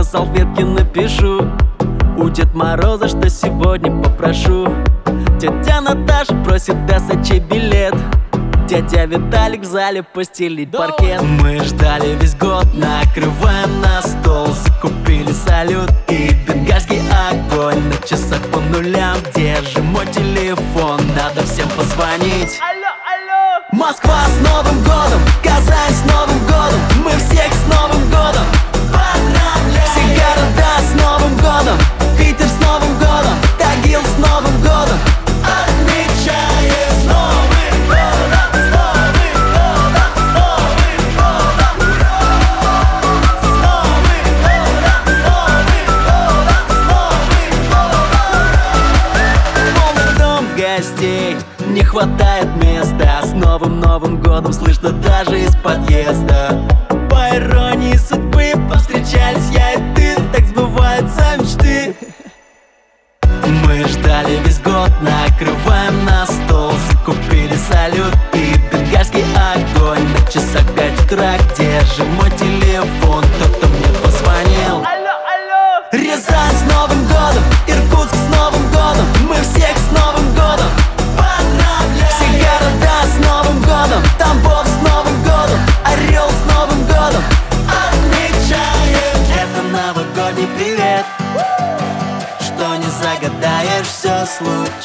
салфетке напишу у Дед Мороза, что сегодня попрошу. Тетя Наташа просит ДСЧ билет, дядя Виталик в зале постелить паркет. Мы ждали весь год, накрываем на стол, закупили салют и бенгальский огонь. На часах по нулям, где же мой телефон? Надо всем позвонить. Алло, алло! Москва с Новым годом, Казань с Новым годом, мы всех с Новым годом поздравляем! Все города с Новым годом, Питер с Новым годом, Тагил с Новым годом отмечаем! С Новым годом, с Новым годом, с Новым годом! С Новым годом, с Новым годом, с Новым годом! Полный дом гостей, не хватает места. С Новым годом слышно даже из подъезда. По иронии судьбы повстречались я и ты, так сбываются мечты. Мы ждали весь год, накрываем на стол, закупили салют и бенгальский огонь. На часах 5 утра, где же мой телефон? Кто-то мне позвонил. Алло, алло! Рязань с Новым годом, Иркутск с Новым годом, мы всех с Новым годом поздравляем! Все города с Новым годом, Тамбов с Новым годом, Орел с Новым годом отмечаем! Это новогодний привет, что не загадаешь, все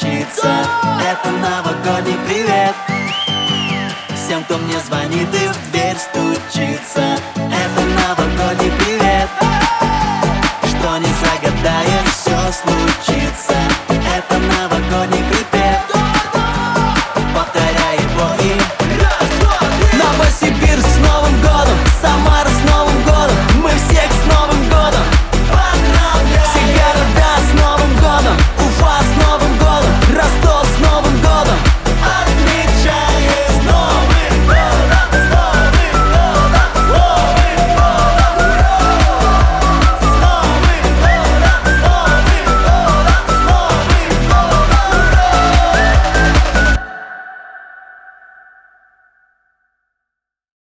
случится. Это новогодний привет всем, кто мне звонит и в